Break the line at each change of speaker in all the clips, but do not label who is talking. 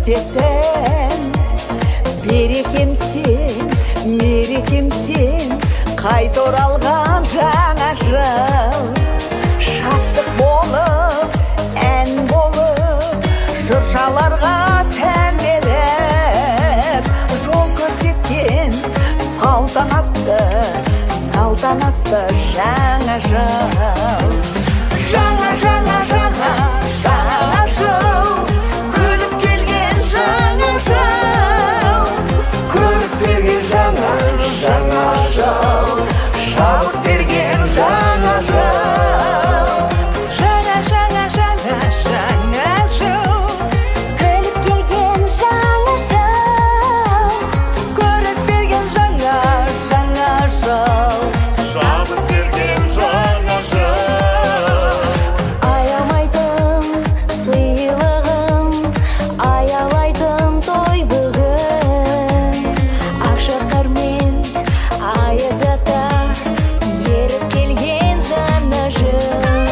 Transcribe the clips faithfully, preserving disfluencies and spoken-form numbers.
ертеден. Берекемсің, мерекемсің, қайта оралған жаңа жыл. Шаттық болып, ән болып, жыршаларға сән беріп, жол көрсеткен салтанатты, салтанатты жаңа жыл. Жаңа, жаңа, жаңа, жаңа жыл, күліп келген жаңа жыл. Көріп берген жаңа, жаңа жыл, шабыт берген жаңа жыл.
Жаңа, жаңа, жаңа, жаңа жыл, күліп келген жаңа жыл. Көріп берген жаңа, жаңа жыл,
шабыт берген жаңа жыл.
аямайтын сыйлығын, аялайтын той бүгін. Ақшақармен аязата еріп келген жаңа жыл.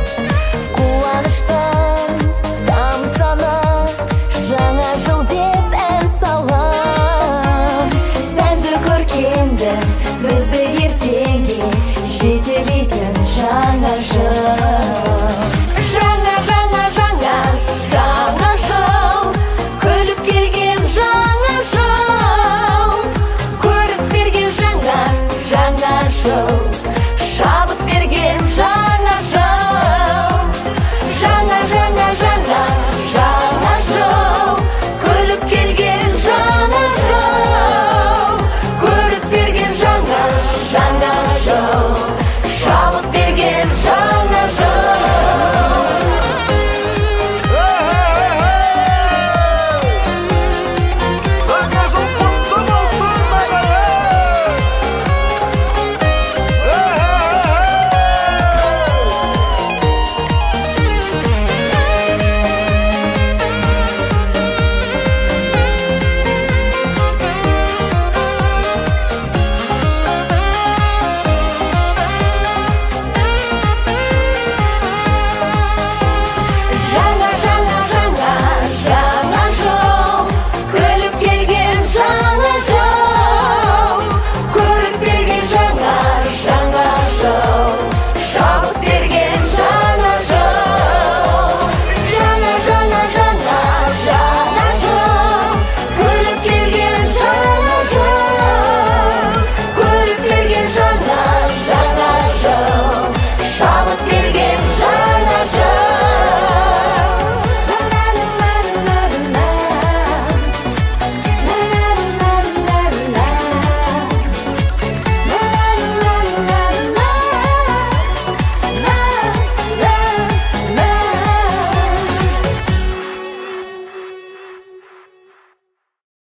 Қуаныштан тамсана жаңа жыл деп ән салам. Сәнді көркемді бізді ертеңге жетелейтін жаңа жыл.